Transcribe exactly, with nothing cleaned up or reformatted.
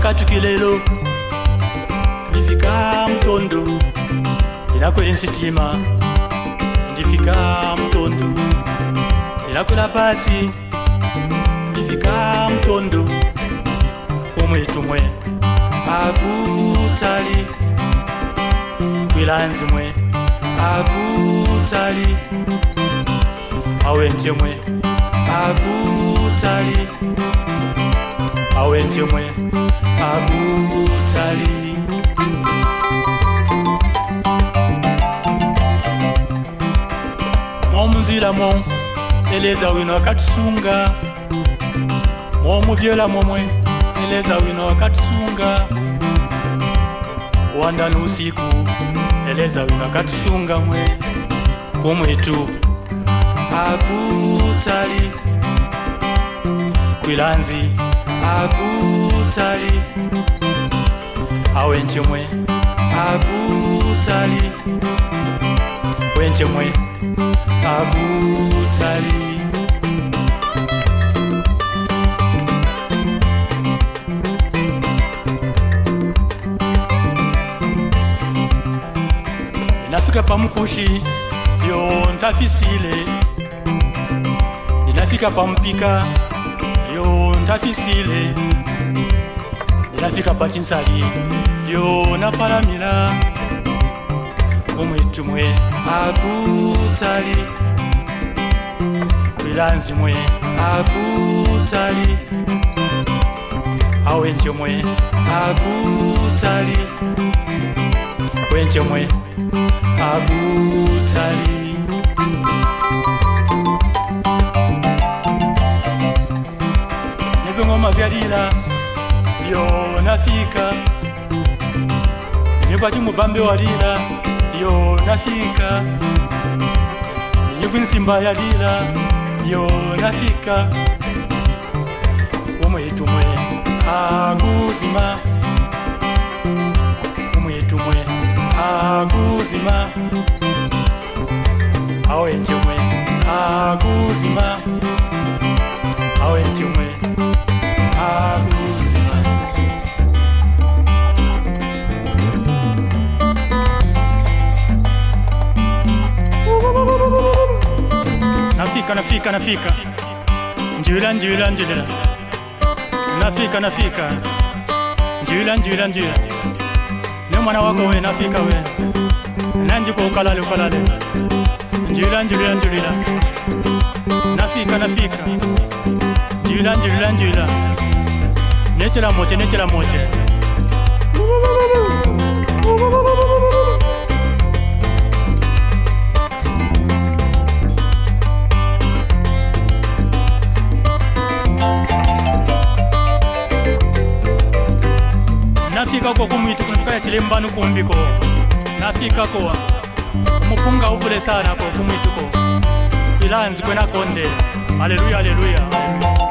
Akatukilelo ndifika Mtondo ndinakwela nsitima ndifika Mtondo ndinakwela pasi ndifika Mtondo kumwitumwe akutali kwilanzimwe akutali awenjemwe akutali awenjemwe akutali Momuzila mo eleza wino akatusunga Momuvyela momwe eleza wino akatusunga Wanda usiku eleza wino akatusunga mwe kumwitu akutali kwilanzi akutali awenjemwe akutali wenjemwe akutali Ninafika pamukushi yo ntafisile Ninafika pampika yo ntafisile Ninafika patinsali yo napalamila kumwitumwe akutali kwilanzimwe akutali awenjemwe akutali wenjemwe akutali Nyezo ngoma vyalila yo nafika Nyevo ati mubambe walila yo nafika Nyevo nsimba yalila yo nafika Umwitumwe akuzima Umwitumwe akuzima awenjemwe akuzima awenjemwe akuzima Nafika nafika nafika Njula njula njula Nafika nafika Njula njula njula Ne mwana wako we nafika we Nanji ko kalale kalale Njula njula njula Nafika nafika Njula njula njula Nechela moche nechela moche Nafika kwa kumwitu kunatukaya chilembanu kumbiko Nafika kwa umupunga uvule sana kwa kumwitu kwa Kwilanzi kwena konde Haleluya haleluya